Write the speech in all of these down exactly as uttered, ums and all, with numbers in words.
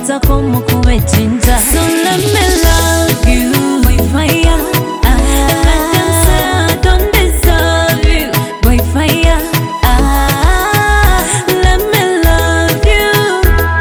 kwata como kuwechinja. So let me love you, boy fire. Ah, let them say I don't deserve you, boy fire. Ah, let me love you.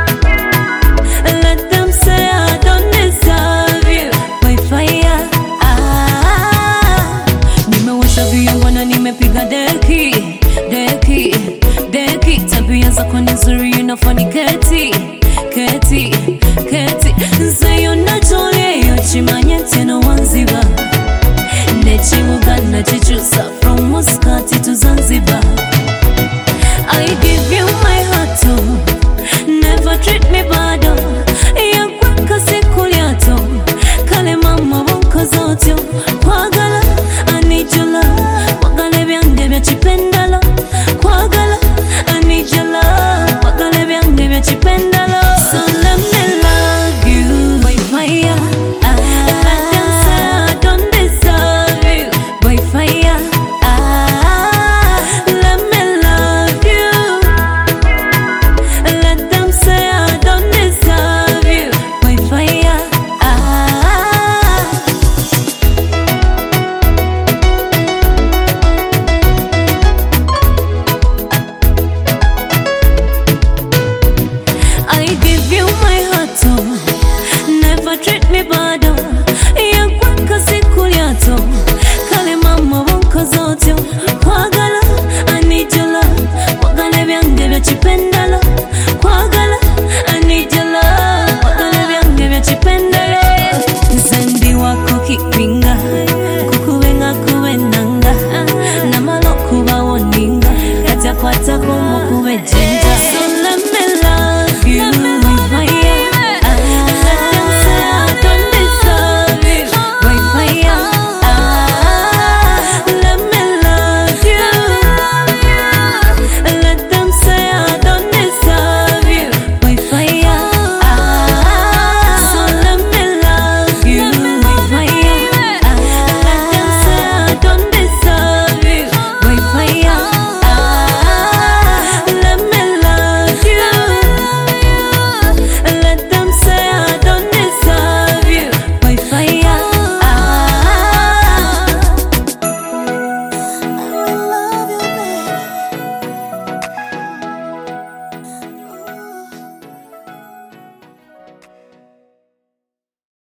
Let them say I don't deserve you, boy fire. Ah, nimewasha viungo na nimepiga deki, deki, deki. Tabia zako ni nzuri, unafani keti, keti, keti. Nze yonatole yochimanye teno wanziba. Nechimuga na chichusa from Muscat to Zanzibar. I give you my heart, oh, never treat me bad, oh. Yakwaka sikuliato, kale mama wonko zotyo. Kwagala, I need your love. Kwagale byange bya chipendalo. Kwagala, I need your love. Kwagale byange bya chipendalo. So let me love you, boy fire. Ah, let them say I don't deserve you, boy fire. Ah, let me love you. Let them say I don't deserve you, boy fire. Ah, I give you my heart, oh, never treat me bad.